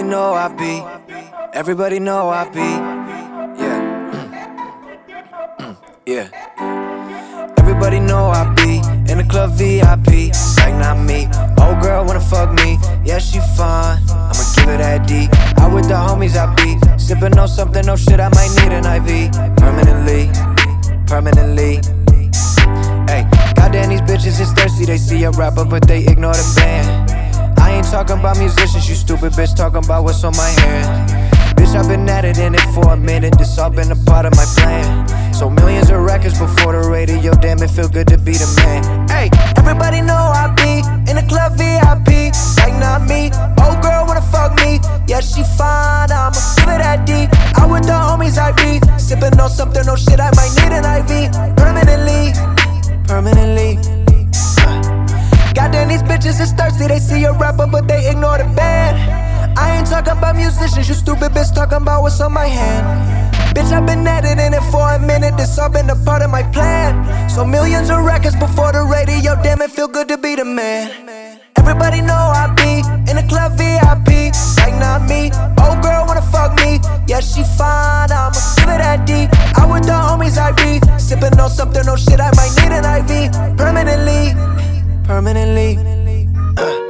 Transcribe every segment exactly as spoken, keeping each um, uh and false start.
know I be. Everybody know I be. Yeah. Mm. Yeah. Everybody know I be in the club V I P. Like not me. Old girl wanna fuck me. Yeah, she fine. I'ma give her that D. Out with the homies I be. Sippin' on something, no shit, I might need an I V. Permanently. Permanently. Hey, goddamn, these bitches is thirsty. They see a rapper, but they ignore the band. I ain't talking about musicians, you stupid bitch. Talking about what's on my hand. Bitch, I've been at it in it for a minute. This all been a part of my plan. So millions of records before the radio. Damn, it feel good to be the man. Hey, everybody know I be in the club V I P. Like not me. Old girl wanna fuck me. Yeah, she fine. I'ma give her that D. Out with the homies I be. Sippin' on something, no shit, I might need an I V. Permanently. Permanently. Goddamn, these bitches is thirsty. They see a rapper, but they ignore the band. I ain't talking about musicians, you stupid bitch. Talking about what's on my hand. Bitch, I've been at it in it for a minute. This all been a part of my plan. So millions of records before the radio. Damn, it feel good to be the man. Everybody know I be in the club V I P. Like not me. Old girl wanna fuck me. Yeah, she fine. I'ma give her that D. Out with the homies I be. Sippin' on something, no shit, I might need an I V. Permanently. Permanently. uh.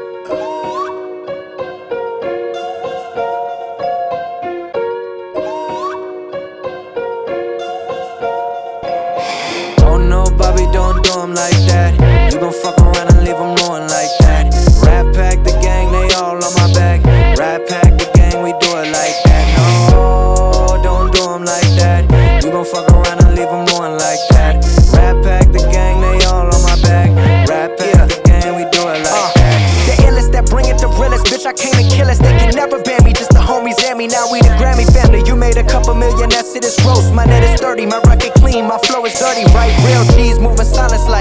Don't know Bobby, don't do him like that. You gon' fuck around and leave him ruined like that. Rat Pack the gang, they all on my back. Rat Pack the gang, we do it like that. No, don't do him like that. You gon' fuck around and leave him ruined like that. Rat Pack the gang, they all on my back. Rat Pack the gang, we do it like that. The illest that bring it the realest. Bitch, I came to kill us. They can never ban me, just the homies and me. Now we the Grammy family. You made a couple million, that's it, it's gross. My net is thirty, my record clean, my flow is dirty, right? Real G's moving silence like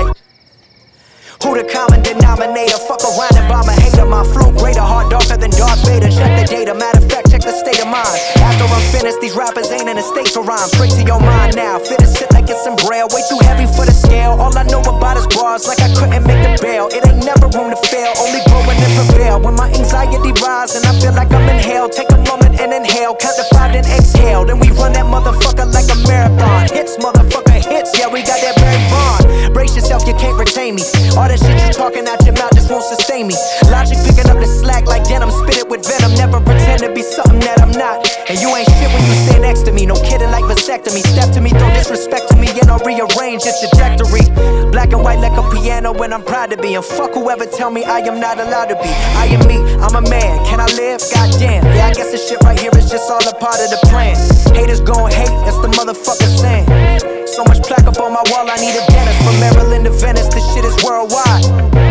who the common denominator? Fuck around and bomb a hater. My flow greater, hard darker than Darth Vader. Check the data, matter of fact, check the state of mind. After I'm finished, these rappers ain't in a state to rhyme. Straight to your mind now, fit a shit like it's some braille. Way too heavy for the scale. All I know about is bars, like I couldn't make the bail. It ain't never room to fail, only growing and prevail. When my anxiety rise and I feel like I'm in hell, take a moment and inhale, count to five then exhale. Then we run that motherfucker like a marathon. Hits, motherfucker, hits, yeah, we got that very bond. Brace yourself, you can't retain me. All that shit you talking out your mouth just won't sustain me. Logic picking up the slack like denim, spit it with venom. Never pretend to be something that I'm not. And you ain't shit when you stand next to me. No kidding like vasectomy. Step to me, throw disrespect to me, and I'll rearrange your trajectory. Black and white like a piano when I'm proud to be. And fuck whoever tell me I am not allowed to be. I am me, I'm a man. Can I live? Goddamn. Yeah, I guess this shit right here is just all a part of the plan. Haters gon' hate, that's the motherfucker saying. So much plaque up on my wall, I need a dentist. From Maryland to Venice, this shit is worldwide.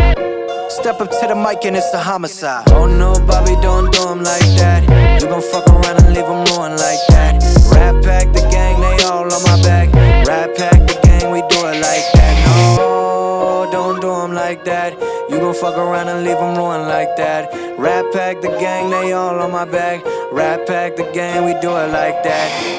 Step up to the mic and it's a homicide. Don't know Bobby, don't do him like that. You gon' fuck around and leave him ruined like that. Rat Pack the gang, they all on my back. Rat Pack the gang, we do it like that. No, don't do him like that. You gon' fuck around and leave him ruined like that. Rat Pack the gang, they all on my back. Rat Pack the gang, we do it like that.